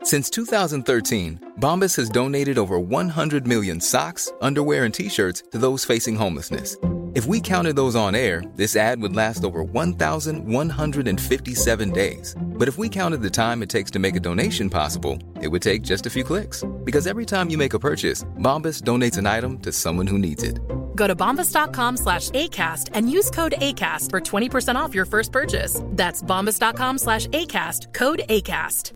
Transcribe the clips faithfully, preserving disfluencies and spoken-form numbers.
Since two thousand thirteen, Bombas has donated over one hundred million socks, underwear, and T-shirts to those facing homelessness. If we counted those on air, this ad would last over one thousand one hundred fifty-seven days. But if we counted the time it takes to make a donation possible, it would take just a few clicks. Because every time you make a purchase, Bombas donates an item to someone who needs it. Go to bombas.com slash ACAST and use code ACAST for twenty percent off your first purchase. That's bombas.com slash ACAST, code ACAST.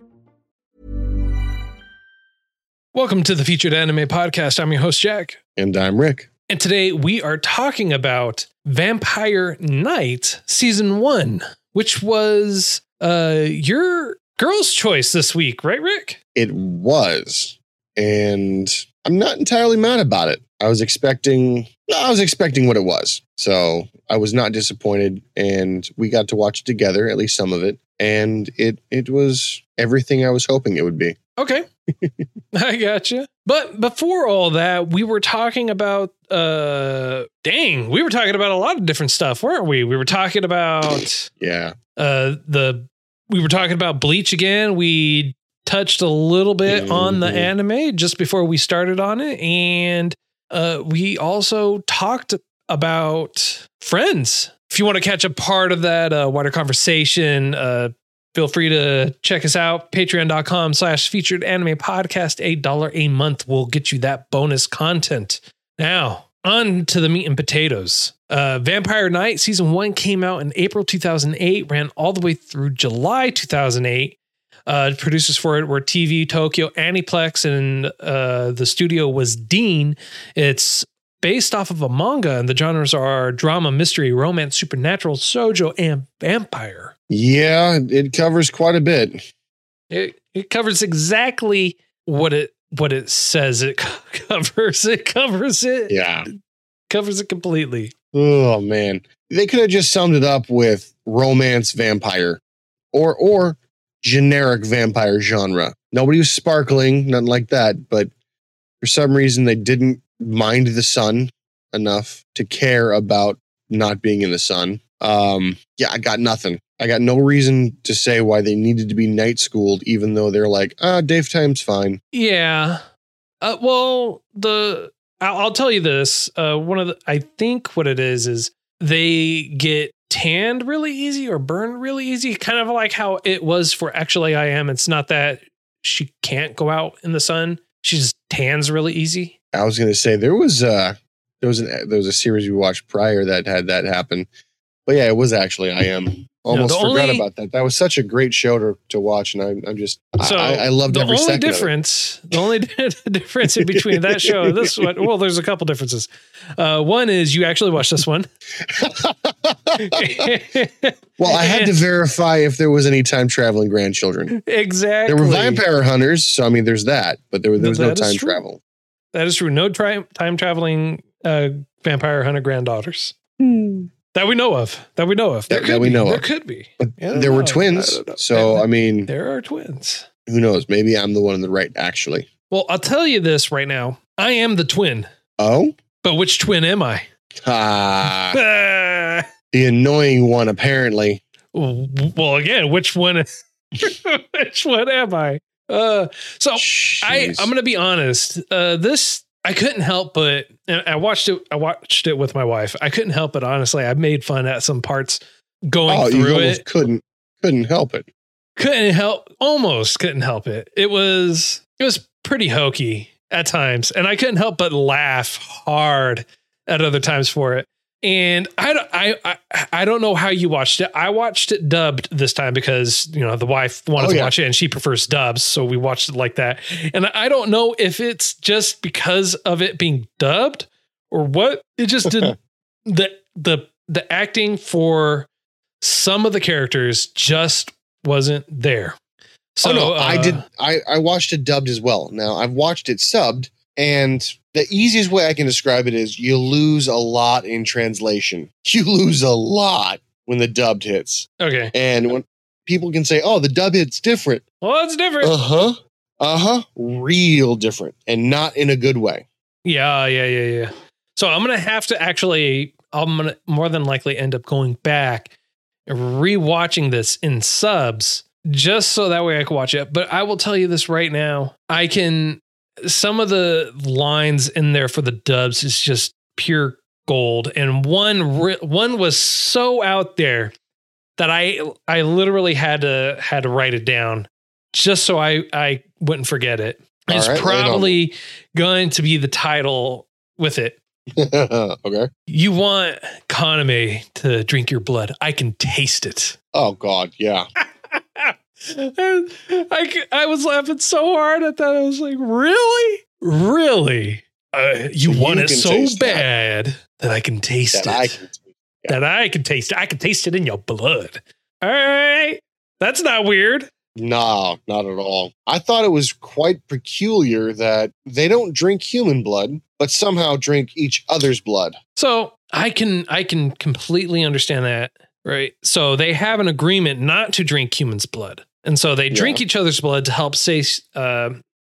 Welcome to the Featured Anime Podcast. I'm your host, Jack. And I'm Rick. And today we are talking about Vampire Knight Season one, which was uh, your girl's choice this week, right, Rick? It was. And I'm not entirely mad about it. I was expecting, I was expecting what it was. So I was not disappointed, and we got to watch it together, at least some of it. And it it was everything I was hoping it would be. Okay. I gotcha. But before all that, we were talking about, uh, dang, we were talking about a lot of different stuff, weren't we? We were talking about, yeah, uh, the, we were talking about Bleach again. We touched a little bit mm-hmm. on the anime just before we started on it. And, uh, we also talked about Friends. If you want to catch a part of that, uh, wider conversation, uh, feel free to check us out. Patreon.com slash featured anime podcast. eight dollars a month will get you that bonus content. Now, on to the meat and potatoes. Uh, Vampire Knight Season one came out in April two thousand eight, ran all the way through July two thousand eight. Uh, producers for it were T V Tokyo, Aniplex, and uh, the studio was Dean. It's based off of a manga, and the genres are drama, mystery, romance, supernatural, shoujo, and vampire. Yeah, it covers quite a bit. It it covers exactly what it what it says it covers. It covers it. Yeah. It covers it completely. Oh man. They could have just summed it up with romance vampire or or generic vampire genre. Nobody was sparkling, nothing like that, but for some reason they didn't mind the sun enough to care about not being in the sun. Um, yeah, I got nothing. I got no reason to say why they needed to be night schooled, even though they're like, ah, daytime's fine. Yeah. Uh, well, the I'll, I'll tell you this. Uh, one of the I think what it is is they get tanned really easy or burned really easy, kind of like how it was for Actually I Am. It's not that she can't go out in the sun; she just tans really easy. I was going to say there was uh there was an there was a series we watched prior that had that happen. But yeah, it was Actually I Am. Almost no, forgot only, about that. That was such a great show to, to watch, and I'm, I'm just so I, I loved every second difference, of it. The only difference in between that show and this one, well, there's a couple differences. Uh, one is you actually watched this one. Well, I had to verify if there was any time traveling grandchildren. Exactly. There were vampire hunters, so I mean, there's that, but there, there was no, no time true. travel. That is true. No tri- time traveling uh, vampire hunter granddaughters. Hmm. That we know of. That we know of. There that, could that we be. know there of. There could be. There know. were twins. I so, I mean. There are twins. Who knows? Maybe I'm the one in the right, actually. Well, I'll tell you this right now. I am the twin. Oh? But which twin am I? Ah. The annoying one, apparently. Well, again, which one? Which one am I? Uh, so, Jeez. I, I'm going to be honest. Uh, this... I couldn't help but, and I watched it. I watched it with my wife. I couldn't help but, honestly, I made fun at some parts going oh, through you almost it. Couldn't, couldn't help it. Couldn't help, almost couldn't help it. It was, it was pretty hokey at times, and I couldn't help but laugh hard at other times for it. And I don't, I, I, I don't know how you watched it. I watched it dubbed this time because, you know, the wife wanted oh, to yeah. watch it and she prefers dubs. So we watched it like that. And I don't know if it's just because of it being dubbed or what. It just didn't, the, the, the acting for some of the characters just wasn't there. So oh, no, uh, I did. I, I watched it dubbed as well. Now I've watched it subbed, and the easiest way I can describe it is you lose a lot in translation. You lose a lot when the dubbed hits. Okay. And when people can say, oh, the dub hit's different. Well, it's different. Uh-huh. Uh-huh. Real different. And not in a good way. Yeah, yeah, yeah, yeah. So I'm going to have to actually, I'm going to more than likely end up going back and rewatching this in subs just so that way I can watch it. But I will tell you this right now. I can, some of the lines in there for the dubs is just pure gold. And one, re- one was so out there that I, I literally had to, had to write it down just so I, I wouldn't forget it. It's right, probably going to be the title with it. Okay. You want Kaname to drink your blood. I can taste it. Oh, God. Yeah. I, I was laughing so hard at that. I was like, really? Really? Uh, you So want you it can so taste bad that. that I can taste That it. I can taste. Yeah. That I can taste it. I can taste it in your blood. All right. That's not weird. No, not at all. I thought it was quite peculiar that they don't drink human blood, but somehow drink each other's blood. So I can I can completely understand that, right? So they have an agreement not to drink humans' blood, and so they drink Yeah. each other's blood to help sati- uh,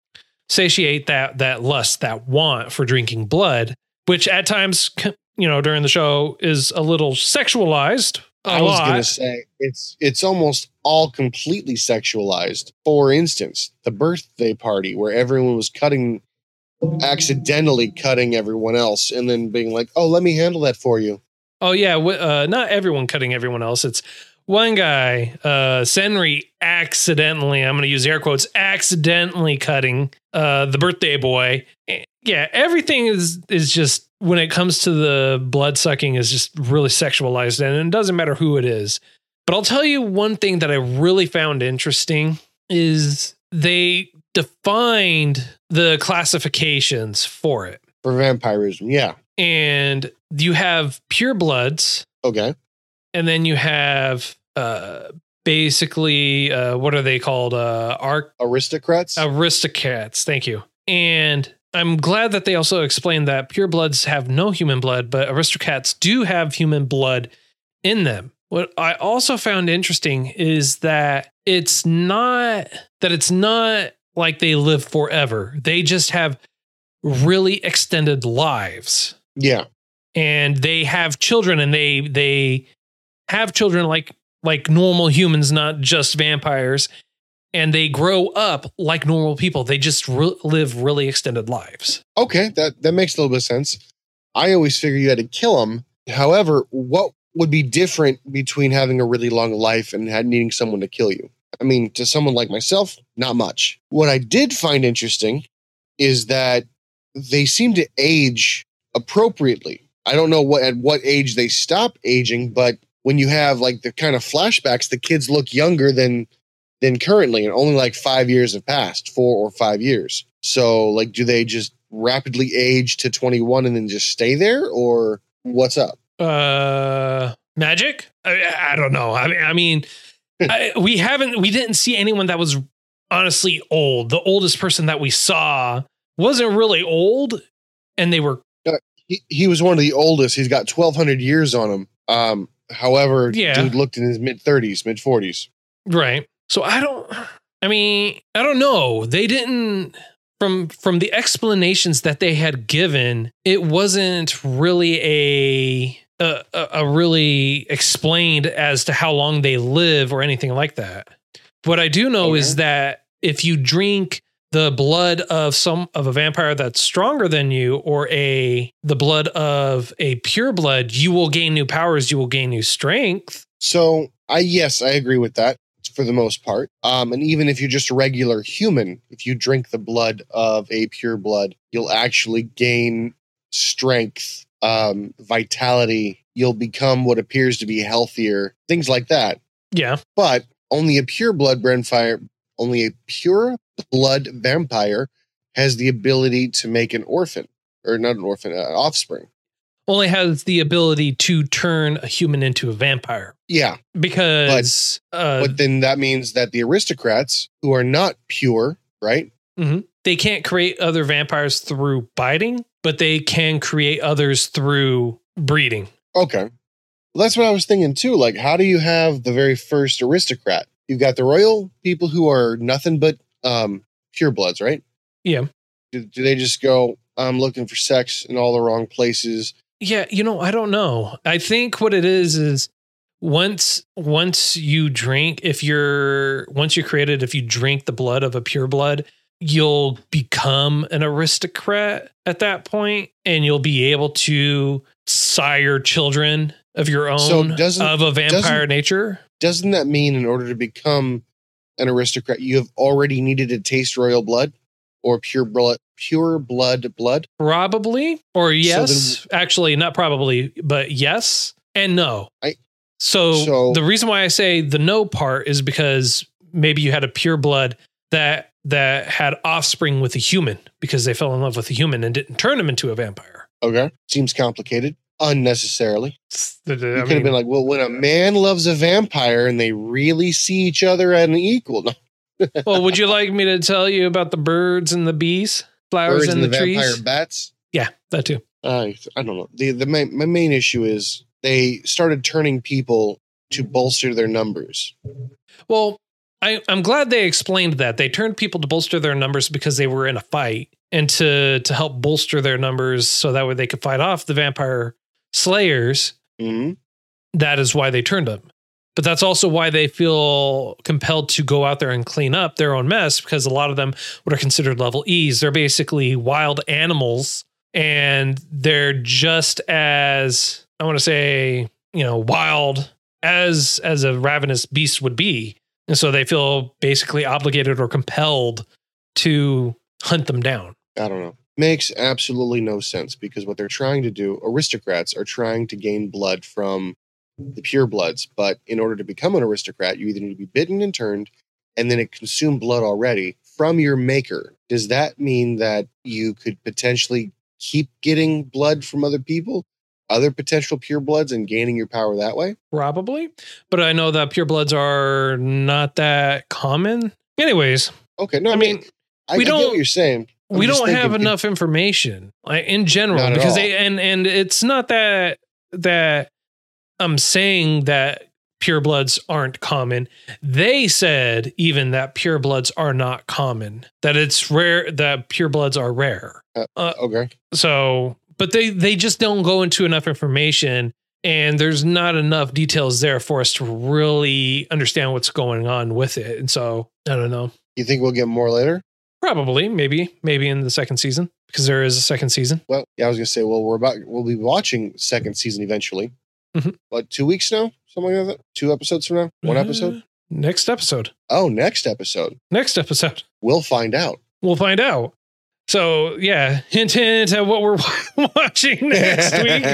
satiate that that lust, that want for drinking blood, which at times, you know, during the show is a little sexualized. A I was lot. going to say it's it's almost all completely sexualized. For instance, the birthday party where everyone was cutting, accidentally cutting everyone else, and then being like, "Oh, let me handle that for you." Oh yeah, w- uh, not everyone cutting everyone else. It's one guy, uh, Senri, accidentally. I'm going to use air quotes. Accidentally cutting uh, the birthday boy. Yeah, everything is is just when it comes to the blood sucking is just really sexualized, and it doesn't matter who it is. But I'll tell you one thing that I really found interesting is they defined the classifications for it. For vampirism, yeah. And you have pure bloods, Okay. and then you have uh, basically, uh, what are they called? Uh, arc Aristocrats? aristocrats. Thank you. And I'm glad that they also explained that pure bloods have no human blood, but aristocrats do have human blood in them. What I also found interesting is that it's not that it's not like they live forever. They just have really extended lives. Yeah. And they have children, and they they have children like like normal humans, not just vampires. And they grow up like normal people. They just re- live really extended lives. Okay, that, that makes a little bit of sense. I always figure you had to kill them. However, what would be different between having a really long life and had, needing someone to kill you? I mean, to someone like myself, not much. What I did find interesting is that they seem to age appropriately. I don't know what at what age they stop aging, but when you have like the kind of flashbacks, the kids look younger than than currently, and only like five years have passed, four or five years. So, like, do they just rapidly age to twenty-one and then just stay there, or what's up? Uh, magic? I, I don't know. I mean, I mean, I, we haven't, we didn't see anyone that was honestly old. The oldest person that we saw wasn't really old, and they were. Uh, he, he was one of the oldest. He's got twelve hundred years on him. Um, however, Yeah. dude looked in his mid thirties, mid forties. Right. So I don't, I mean, I don't know. They didn't, from, from the explanations that they had given, it wasn't really a, a, a really explained as to how long they live or anything like that. What I do know Okay. is that if you drink the blood of some of a vampire that's stronger than you, or a, the blood of a pure blood, you will gain new powers. You will gain new strength. So, I yes, I agree with that for the most part. Um, and even if you're just a regular human, if you drink the blood of a pure blood, you'll actually gain strength, um, vitality. You'll become what appears to be healthier, things like that. Yeah. But only a pure blood vampire, only a pure blood vampire has the ability to make an orphan, or not an orphan, an offspring. Only has the ability to turn a human into a vampire. Yeah. Because uh, But then that means that the aristocrats, who are not pure, right? mhm, they can't create other vampires through biting, but they can create others through breeding. Okay. Well, that's what I was thinking too. Like, how do you have the very first aristocrat? You've got the royal people who are nothing but um, purebloods, right? Yeah. Do, do they just go, I'm looking for sex in all the wrong places? Yeah, you know, I don't know. I think what it is is once once you drink, if you're once you're created, if you drink the blood of a pureblood, you'll become an aristocrat at that point, and you'll be able to sire children of your own So doesn't- of a vampire doesn't- nature. Doesn't that mean in order to become an aristocrat, you have already needed to taste royal blood or pure blood, pure blood blood? Probably, or yes, then- actually not probably, but yes and no. I- so, So- the reason why I say the no part is because maybe you had a pure blood that that had offspring with a human because they fell in love with a human and didn't turn him into a vampire. Okay. Seems complicated. Unnecessarily. I You could have mean, been like, well, when a man loves a vampire and they really see each other at an equal, no, well, would you like me to tell you about the birds and the bees, flowers birds and and the, the trees? vampire bats. Yeah, that too. I I don't know. The the main, my main issue is they started turning people to bolster their numbers. Well, I, I'm glad they explained that. They turned people to bolster their numbers because they were in a fight and to to help bolster their numbers so that way they could fight off the vampire slayers. hmm That is why they turned them. But that's also why they feel compelled to go out there and clean up their own mess, because a lot of them, what are considered level E's, they're basically wild animals, and they're just as, I want to say, you know, wild as as a ravenous beast would be. And so they feel basically obligated or compelled to hunt them down. I don't know. Makes absolutely no sense because what they're trying to do, aristocrats are trying to gain blood from the purebloods. But in order to become an aristocrat, you either need to be bitten and turned and then it consumed blood already from your maker. Does that mean that you could potentially keep getting blood from other people, other potential purebloods, and gaining your power that way? Probably. But I know that purebloods are not that common. Anyways, Okay, no, I I mean, mean, I, we I get don't- what you're saying. I'm we just don't have thinking, enough information like, in general, Not at because all. they and and it's not that that I'm saying that purebloods aren't common. They said even that purebloods are not common, that it's rare, that purebloods are rare. Uh, Uh, Okay. so, but they they just don't go into enough information, and there's not enough details there for us to really understand what's going on with it. And so I don't know. You think we'll get more later? Probably, maybe, maybe in the second season, because there is a second season. Well, yeah, I was gonna say, well, we're about we'll be watching second season eventually. Mhm. What, two weeks now? Something like that? Two episodes from now? One Uh, episode? Next episode. Oh, next episode. Next episode. We'll find out. We'll find out. So yeah, hint hint at what we're watching next week.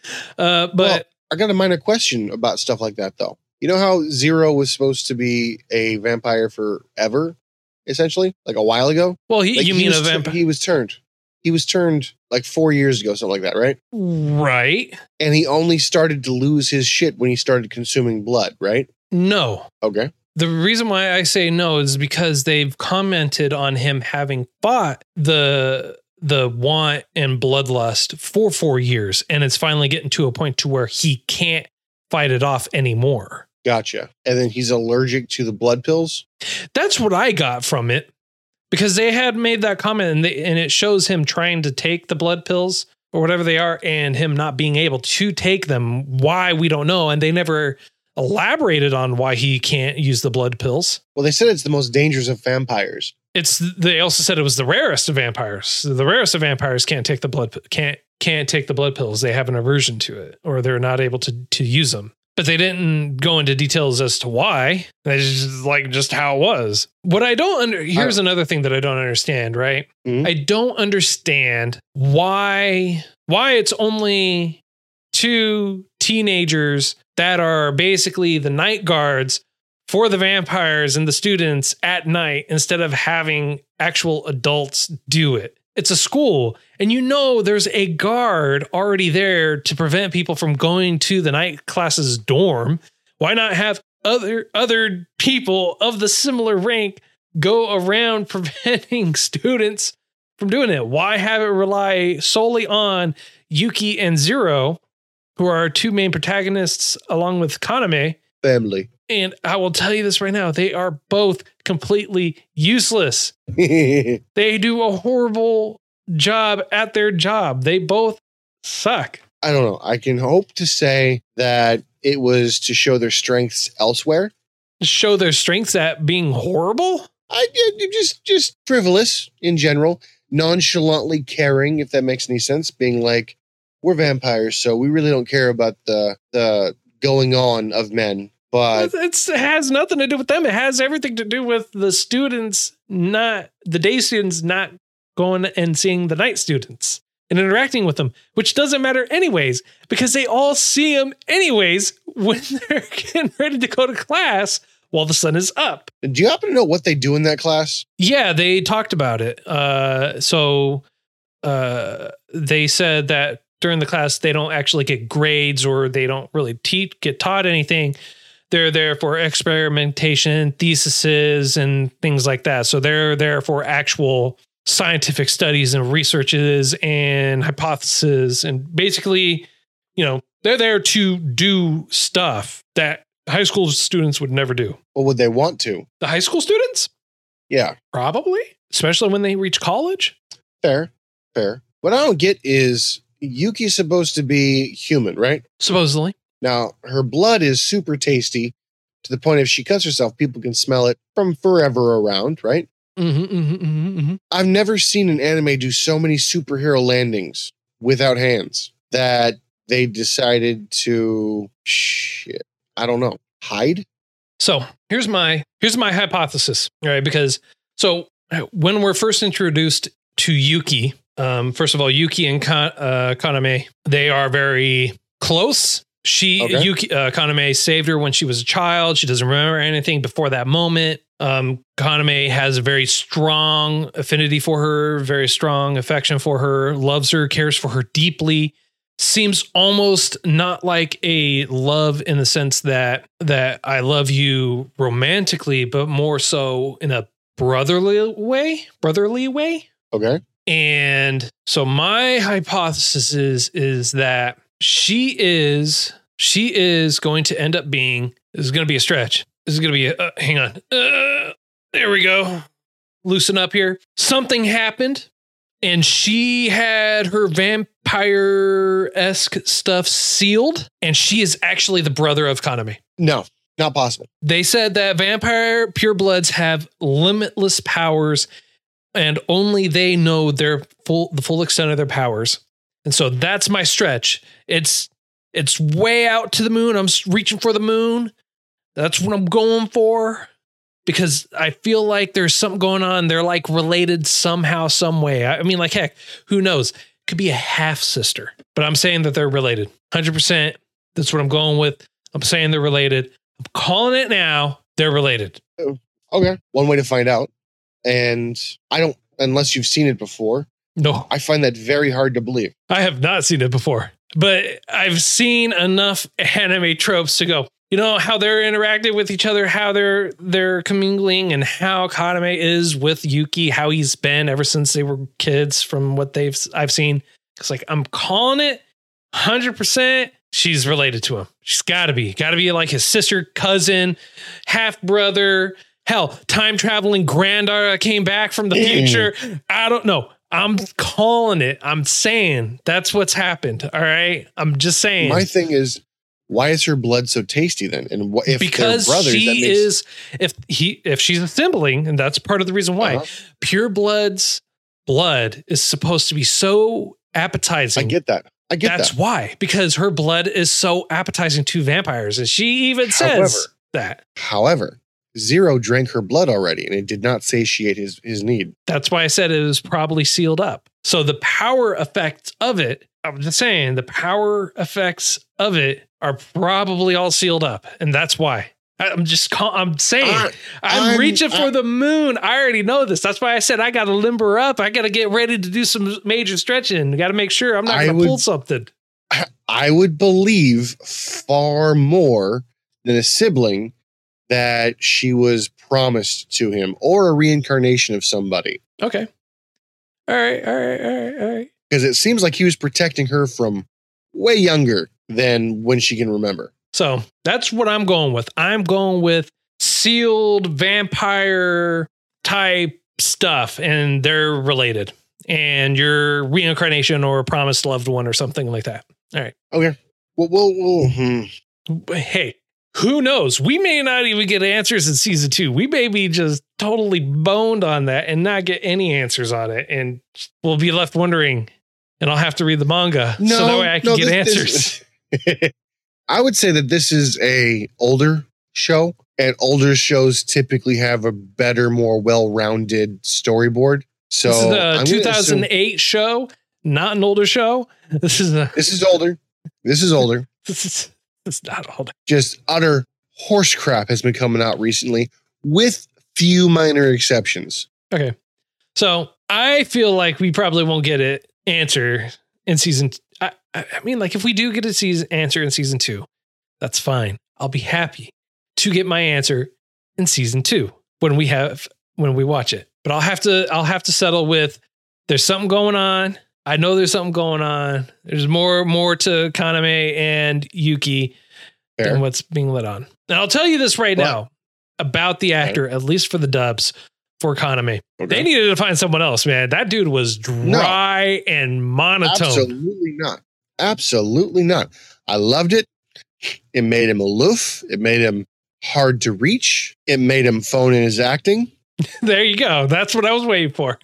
Uh, but Well, I got a minor question about stuff like that though. You know how Zero was supposed to be a vampire forever, essentially? Like a while ago? well, he, Like you he mean a was tu- vampire, he was turned. He was turned like four years ago, something like that, right? right? And he only started to lose his shit when he started consuming blood, right? No. Okay. The reason why I say no is because they've commented on him having fought the the want and bloodlust for four years, and it's finally getting to a point to where he can't fight it off anymore. Gotcha. And then he's allergic to the blood pills. That's what I got from it, because they had made that comment, and, they, and it shows him trying to take the blood pills or whatever they are, and him not being able to take them. Why, we don't know, and they never elaborated on why he can't use the blood pills. Well, they said it's the most dangerous of vampires. It's they also said it was the rarest of vampires. The rarest of vampires can't take the blood can't can't take the blood pills. They have an aversion to it, or they're not able to to use them. But they didn't go into details as to why. That's just like just how it was. What I don't under here's I- another thing that I don't understand, right? Mhm. I don't understand why why it's only two teenagers that are basically the night guards for the vampires and the students at night instead of having actual adults do it. It's a school, and you know there's a guard already there to prevent people from going to the night classes dorm. Why not have other other people of the similar rank go around preventing students from doing it? Why have it rely solely on Yuki and Zero, who are our two main protagonists, along with Kaname? Family. And I will tell you this right now, they are both completely useless. I They do a horrible job at their job. They both suck. don't know. I can hope to say that it was to show their strengths elsewhere. Show their strengths at being horrible? I just just frivolous in general, nonchalantly caring, if that makes any sense, being like, we're vampires, so we really don't care about the the going on of men. But it's, it has nothing to do with them. It has everything to do with the students, not the day students, not going and seeing the night students and interacting with them, which doesn't matter anyways, because they all see them anyways when they're getting ready to go to class while the sun is up. Do you happen to know what they do in that class? Yeah, they talked about it. Uh, so uh, they said that during the class, they don't actually get grades or they don't really teach, get taught anything. They're there for experimentation, theses, and things like that. So they're there for actual scientific studies and researches and hypotheses. And basically, you know, they're there to do stuff that high school students would never do. What would they want to? The high school students? Yeah. Probably. Especially when they reach college. Fair. Fair. What I don't get is Yuki's supposed to be human, right? Supposedly. Now, her blood is super tasty to the point if she cuts herself, people can smell it from forever around, right? Mm-hmm, mm-hmm, mm-hmm, mm-hmm. I've never seen an anime do so many superhero landings without hands that they decided to, shit, I don't know, hide? So here's my here's my hypothesis, all right? Because so when we're first introduced to Yuki, um, first of all, Yuki and Ka- uh, Kaname, they are very close. She Okay. Yuki uh, Kaname saved her when she was a child. She doesn't remember anything before that moment. Um, Kaname has a very strong affinity for her, very strong affection for her, loves her, cares for her deeply. Seems almost not like a love in the sense that that I love you romantically, but more so in a brotherly way, brotherly way. Okay. And so my hypothesis is is that she is she is going to end up being, this is going to be a stretch. This is going to be a, uh, hang on. Uh, there we go. Loosen up here. Something happened and she had her vampire-esque stuff sealed, and she is actually the brother of Kaname. No, not possible. They said that vampire purebloods have limitless powers, and only they know their full the full extent of their powers. And so that's my stretch. It's it's way out to the moon. I'm reaching for the moon. That's what I'm going for. Because I feel like there's something going on. They're like related somehow, some way. I mean, like, heck, who knows? Could be a half sister, but I'm saying that they're related. one hundred percent. That's what I'm going with. I'm saying they're related. I'm calling it now. They're related. Okay. One way to find out. And I don't, unless you've seen it before, No, I find that very hard to believe. I have not seen it before, but I've seen enough anime tropes to go, you know, how they're interacting with each other, how they're they're commingling, and how Kaname is with Yuki, how he's been ever since they were kids from what they've I've seen. It's like, I'm calling it one hundred percent. She's related to him. She's got to be. Got to be like his sister, cousin, half brother. Hell, time traveling granddaughter came back from the future. I don't know. I'm calling it. I'm saying that's what's happened. All right. I'm just saying. My thing is, why is her blood so tasty then? And what if because they're brothers, she that makes, is, if he, if she's a sibling, and that's part of the reason why Uh-huh. pure blood's blood is supposed to be so appetizing. I get that. I get That's that. why, because her blood is so appetizing to vampires. And she even says However- that. However, Zero drank her blood already, and it did not satiate his, his need. That's why I said it was probably sealed up. So the power effects of it, I'm just saying, the power effects of it are probably all sealed up. And that's why. I- I'm just, call, I'm saying, I- I'm, I'm- reaching for I- the moon. I already know this. That's why I said I got to limber up. I got to get ready to do some major stretching. Got to make sure I'm not I going to would- pull something. I would believe far more than a sibling that she was promised to him or a reincarnation of somebody. Okay. All right. All right. All right. All right. Because it seems like he was protecting her from way younger than when she can remember. So that's what I'm going with. I'm going with sealed vampire type stuff, and they're related. And your reincarnation or promised loved one or something like that. All right. Okay. Well, we'll, we'll hmm. Hey, who knows? We may not even get answers in season two. We may be just totally boned on that and not get any answers on it. And we'll be left wondering, and I'll have to read the manga No, so that way I can no, get this- answers. this- I would say that this is a older show, and older shows typically have a better, more well-rounded storyboard. So this is I'm a gonna two thousand eight show, not an older show. This is a assume- This is older. This is older. this is it's not older. Just utter horse crap has been coming out recently, with few minor exceptions. Okay. So I feel like we probably won't get an answer in season. I, I I mean, like if we do get a season answer in season two, that's fine. I'll be happy to get my answer in season two when we have when we watch it. But I'll have to I'll have to settle with there's something going on. I know there's something going on. There's more more to Kaname and Yuki Fair. than what's being let on. And I'll tell you this right Well, now about the actor, at least for the dubs for Kaname. Okay. They needed to find someone else, man. That dude was dry and monotone. Absolutely not. Absolutely not. I loved it. It made him aloof. It made him hard to reach. It made him phone in his acting. There you go. That's what I was waiting for.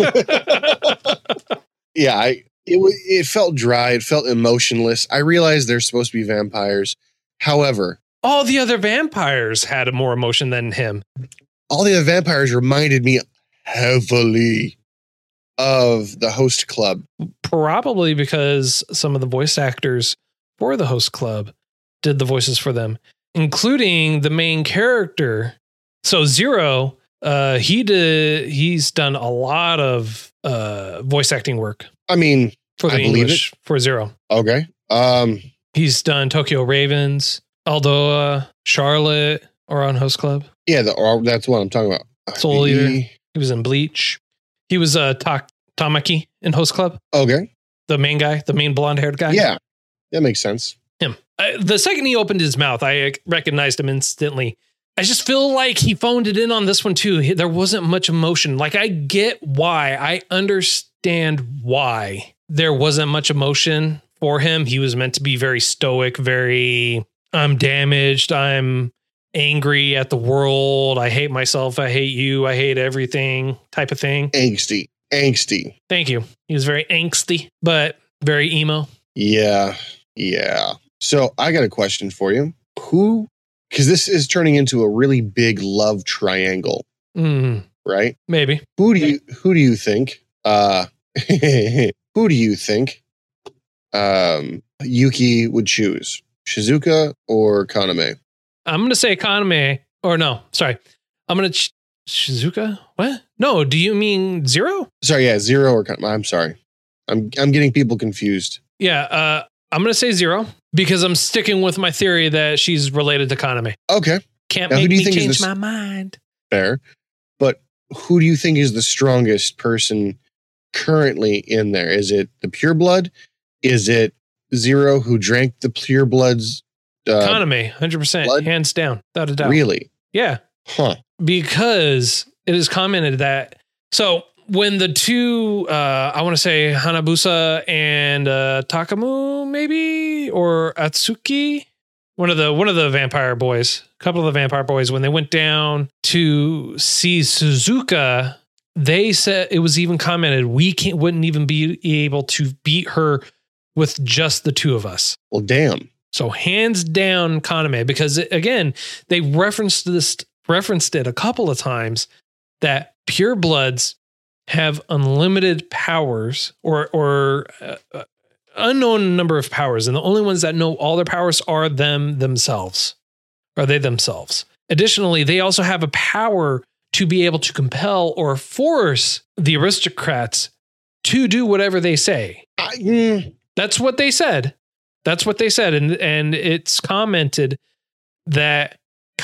Yeah, I it wa- it felt dry. It felt emotionless. I realized they're supposed to be vampires. However, All the other vampires had more emotion than him. all the other vampires reminded me heavily of the Host Club. Probably because some of the voice actors for the host club did the voices for them, including the main character. So Zero, uh, he did. He's done a lot of uh, voice acting work I mean, for the I believe English for Zero. okay. Um, He's done Tokyo Ravens, Aldoa, Charlotte, or on Host Club. yeah, the, or that's what I'm talking about. Soul Eater. He- He was in Bleach. He was uh, Ta- Tamaki in Host Club. Okay. The main guy, the main blonde haired guy. Yeah, that makes sense. Him. I, the second he opened his mouth, I recognized him instantly. I just feel like he phoned it in on this one too. He- There wasn't much emotion. Like I get why. I understand why there wasn't much emotion for him. He was meant to be very stoic, very, I'm damaged. I'm angry at the world. I hate myself. I hate you. I hate everything type of thing. Angsty. Angsty. Thank you. He was very angsty, but very emo. Yeah. Yeah. So I got a question for you. Who, because this is turning into a really big love triangle, Mm, right? maybe. Who do you who do you think uh who do you think um Yuki would choose? Shizuka or Kaname? I'm going to say Kaname, or no, sorry. I'm going to ch- Shizuka. What? No, do you mean Zero? Sorry, yeah, Zero or Kaname. I'm sorry. I'm I'm getting people confused. Yeah, uh, I'm going to say Zero because I'm sticking with my theory that she's related to Kaname. Okay, Can't Now, who make do you me think is change this- my mind. fair. But who do you think is the strongest person currently in there? Is it the pureblood? Is it Zero who drank the purebloods? Uh, Kaname, one hundred percent, blood? hands down, without a doubt. really? Yeah, Huh. because it is commented that. So when the two, uh, I want to say Hanabusa and uh, Takamu, maybe, or Atsuki, one of the one of the vampire boys, a couple of the vampire boys, when they went down to see Suzuka, they said it was even commented we can't wouldn't even be able to beat her with just the two of us. Well, damn. So hands down Kaname, because again, they referenced this, referenced it a couple of times that purebloods have unlimited powers or, or uh, unknown number of powers. And the only ones that know all their powers are them themselves, are they themselves. Additionally, they also have a power to be able to compel or force the aristocrats to do whatever they say. I, mm, That's what they said. That's what they said. And and it's commented that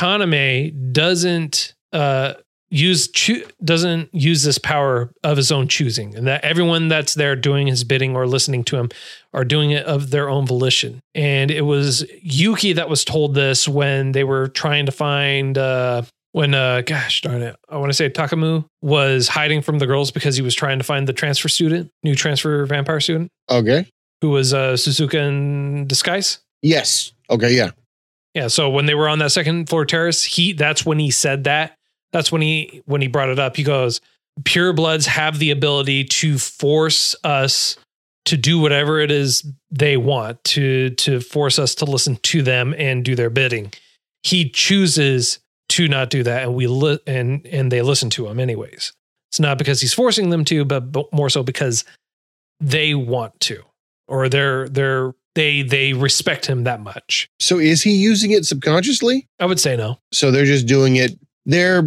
Kaname doesn't uh, use choo- doesn't use this power of his own choosing, and that everyone that's there doing his bidding or listening to him are doing it of their own volition. And it was Yuki that was told this when they were trying to find uh, when uh, gosh darn it, I want to say Takamu was hiding from the girls because he was trying to find the transfer student, new transfer vampire student, okay. who was uh, Suzuka in disguise. Yes. Okay. Yeah. Yeah. So when they were on that second floor terrace, he that's when he said that. That's when he when he brought it up. He goes, purebloods have the ability to force us to do whatever it is they want, to to force us to listen to them and do their bidding. He chooses to not do that, and we li- and and they listen to him anyways. It's not because he's forcing them to, but, but more so because they want to, or they're they're they they respect him that much. So is he using it subconsciously? I would say no. So they're just doing it. They're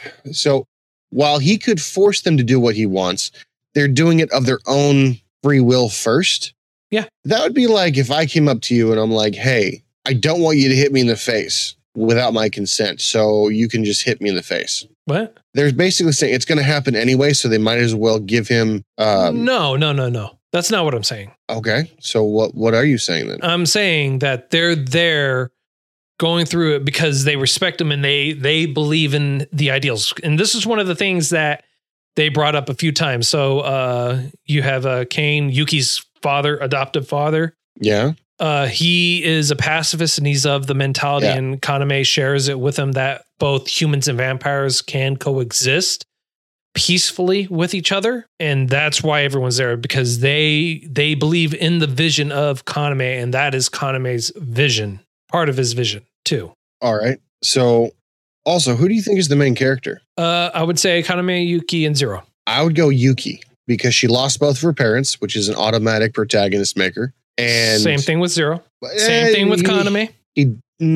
so while he could force them to do what he wants, they're doing it of their own free will first. Yeah. That would be like if I came up to you and I'm like, hey, I don't want you to hit me in the face without my consent, so you can just hit me in the face. What? They're basically saying it's going to happen anyway, so they might as well give him. Um, no, no, no, no. That's not what I'm saying. Okay. So what, what are you saying then? I'm saying that they're there going through it because they respect him and they they believe in the ideals. And this is one of the things that they brought up a few times. So uh, you have uh, Kane, Yuki's father, adoptive father. Yeah. Uh, he is a pacifist and he's of the mentality, Yeah. and Kaname shares it with him that both humans and vampires can coexist peacefully with each other. And that's why everyone's there, because they they believe in the vision of Kaname, and that is Kaname's vision, part of his vision too. All right. So also, who do you think is the main character? Uh, I would say Kaname, Yuki, and Zero. I would go Yuki because she lost both of her parents, which is an automatic protagonist maker. And Same thing with Zero. Same thing with Kaname. He,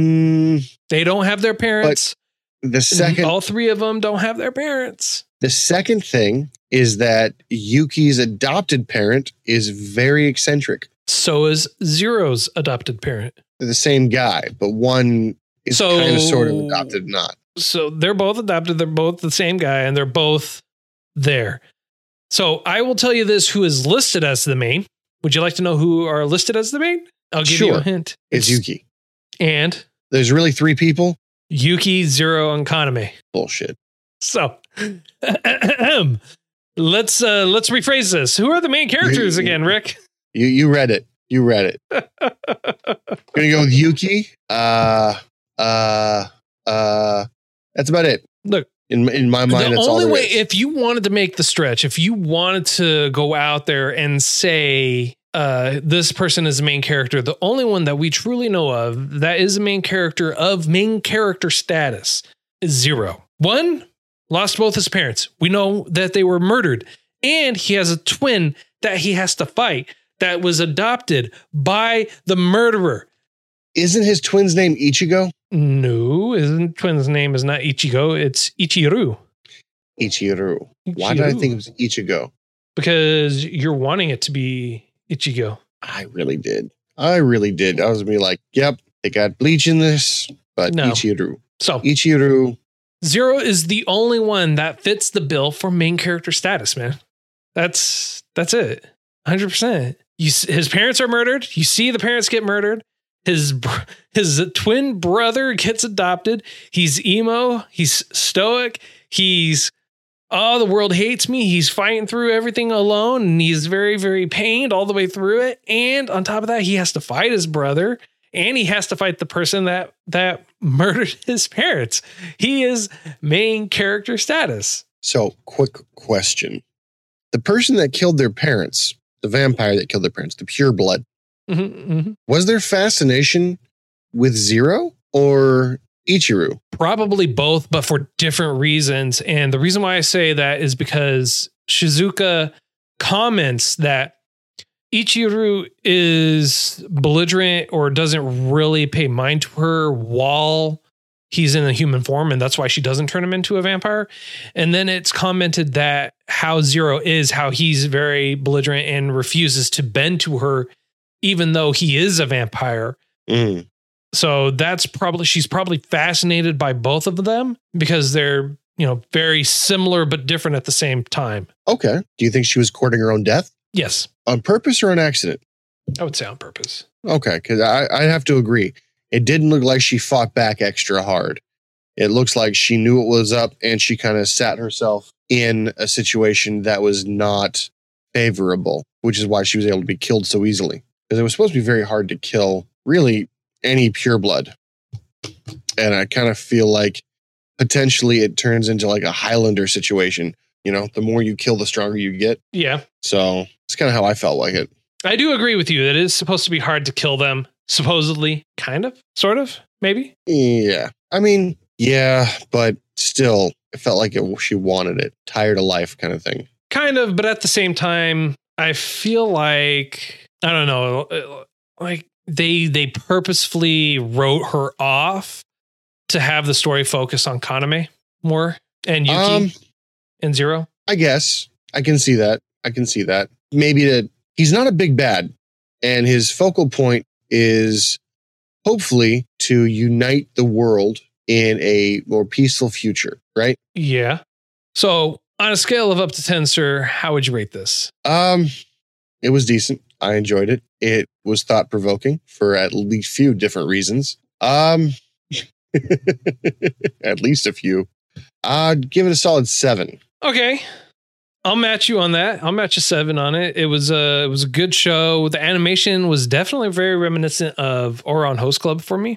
mm, They don't have their parents. the second, All three of them don't have their parents. the second thing is that Yuki's adopted parent is very eccentric. So is Zero's adopted parent. They're the same guy, but one is So- kind of sort of adopted, not. So they're both adopted. They're both the same guy, and they're both there. So I will tell you this: who is listed as the main? Would you like to know who are listed as the main? I'll give you Sure. a hint. It's Yuki. And There's really three people. Yuki, Zero, and Kaname. Bullshit. So let's uh, let's rephrase this. Who are the main characters again, Rick? You you read it. You read it. Gonna go with Yuki. Uh, uh, uh. That's about it. Look, In in my mind, the that's all only there way, is. if you wanted to make the stretch, if you wanted to go out there and say uh, this person is the main character, the only one that we truly know of that is the main character of main character status is Zero. One, lost both his parents. We know that they were murdered, and he has a twin that he has to fight that was adopted by the murderer. Isn't his twin's name Ichigo? No, his twin's name is not Ichigo, it's Ichiru. Ichiru. Why did I think it was Ichigo? Because you're wanting it to be Ichigo. I really did. I really did. I was gonna be like, yep, they got bleach in this, but No. Ichiru. So Ichiru. Zero is the only one that fits the bill for main character status, man. That's that's it. one hundred percent. You s- his parents are murdered. You see the parents get murdered. His br- his twin brother gets adopted. He's emo. He's stoic. He's oh, the world hates me. He's fighting through everything alone, and he's very, very pained all the way through it. And on top of that, he has to fight his brother, and he has to fight the person that that murdered his parents. He is main character status. So, quick question. The person that killed their parents, the vampire that killed their parents, the pure blood, Mhm, mhm. was there fascination with Zero or Ichiru? Probably both, but for different reasons. And the reason why I say that is because Shizuka comments that Ichiru is belligerent or doesn't really pay mind to her while he's in a human form, and that's why she doesn't turn him into a vampire. And then it's commented that how Zero is, how he's very belligerent and refuses to bend to her, even though he is a vampire. Mm. So that's probably, she's probably fascinated by both of them because they're, you know, very similar but different at the same time. Okay. Do you think she was courting her own death? Yes, On purpose or an accident? I would say on purpose. Okay, because I, I have to agree. It didn't look like she fought back extra hard. It looks like she knew it was up and she kind of sat herself in a situation that was not favorable, which is why she was able to be killed so easily. Because it was supposed to be very hard to kill really any pureblood. And I kind of feel like potentially it turns into like a Highlander situation. You know, the more you kill, the stronger you get. Yeah. So it's kind of how I felt like it. I do agree with you that it is supposed to be hard to kill them. Supposedly, kind of, sort of, maybe. Yeah. I mean, yeah, but still, it felt like it, she wanted it. Tired of life kind of thing. Kind of, but at the same time, I feel like, I don't know, like they they purposefully wrote her off to have the story focus on Kaname more and Yuki Um, and Zero. I guess I can see that. I can see that. Maybe that he's not a big bad, and his focal point is hopefully to unite the world in a more peaceful future, right? Yeah. So on a scale of up to ten, sir, how would you rate this? Um, it was decent. I enjoyed it. It was thought provoking for at least few different reasons. Um, at least a few. I'd give it a solid seven. Okay. I'll match you on that. I'll match a seven on it. It was a, it was a good show. The animation was definitely very reminiscent of Ouran Host Club for me,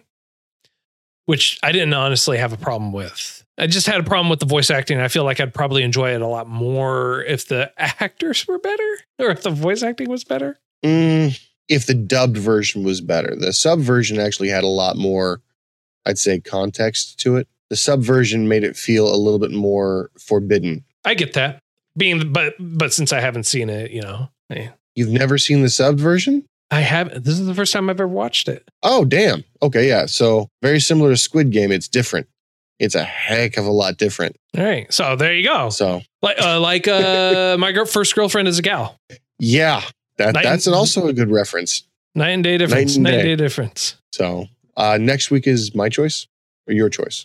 which I didn't honestly have a problem with. I just had a problem with the voice acting. I feel like I'd probably enjoy it a lot more if the actors were better or if the voice acting was better. Mm, if the dubbed version was better. The sub version actually had a lot more, I'd say, context to it. The sub version made it feel a little bit more forbidden. I get that. Being, but but since I haven't seen it, you know, hey. You've never seen the subbed version? I haven't. This is the first time I've ever watched it. Oh, damn. Okay, yeah. So very similar to Squid Game. It's different. It's a heck of a lot different. All right. So there you go. So like uh, like uh, my girl, first girlfriend is a gal. Yeah, that Night that's an also a good reference. Night and day difference. Night and Night and day. day difference. So uh, next week is my choice or your choice?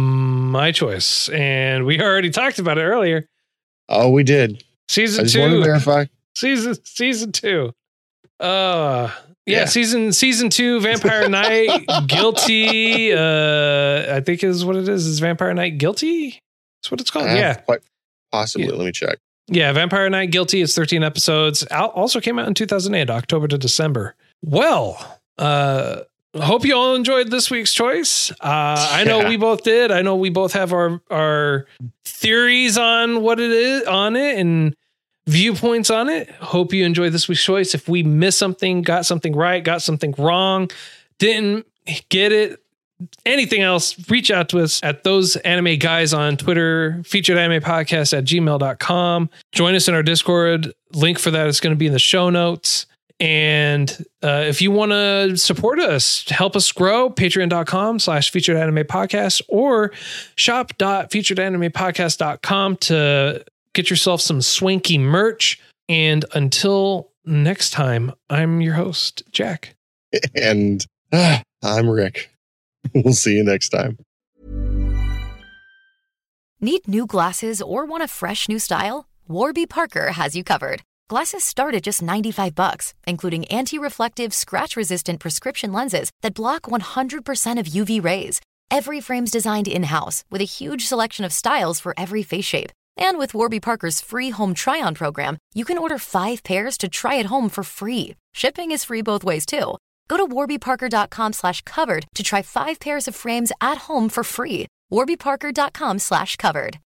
My choice. And we already talked about it earlier. Oh, we did. I Season just want to two. verify. Season season two. Uh yeah, Yeah. season season two, Vampire Night, Guilty. Uh I think is what it is. Is Vampire Night Guilty? That's what it's called. Uh, yeah. quite possibly. Yeah. Let me check. Yeah, Vampire Night Guilty. It's thirteen episodes. Al- Also came out in two thousand eight, October to December. Well, uh hope you all enjoyed this week's choice. Uh, I know Yeah. we both did. I know we both have our our theories on what it is on it and viewpoints on it. Hope you enjoyed this week's choice. If we missed something, got something right, got something wrong, didn't get it, anything else, reach out to us at Those Anime Guys on Twitter, featured anime podcast at gmail dot com. Join us in our Discord. Link for that is going to be in the show notes. And uh, if you want to support us, help us grow, patreon.com slash featured anime podcast or shop.featuredanimepodcast dot com to get yourself some swanky merch. And until next time, I'm your host, Jack. And uh, I'm Rick. We'll see you next time. Need new glasses or want a fresh new style? Warby Parker has you covered. Glasses start at just ninety-five bucks, including anti-reflective, scratch-resistant prescription lenses that block one hundred percent of U V rays. Every frame's designed in-house with a huge selection of styles for every face shape. And with Warby Parker's free home try-on program, you can order five pairs to try at home for free. Shipping is free both ways, too. Go to warbyparker.com slash covered to try five pairs of frames at home for free. warbyparker.com slash covered.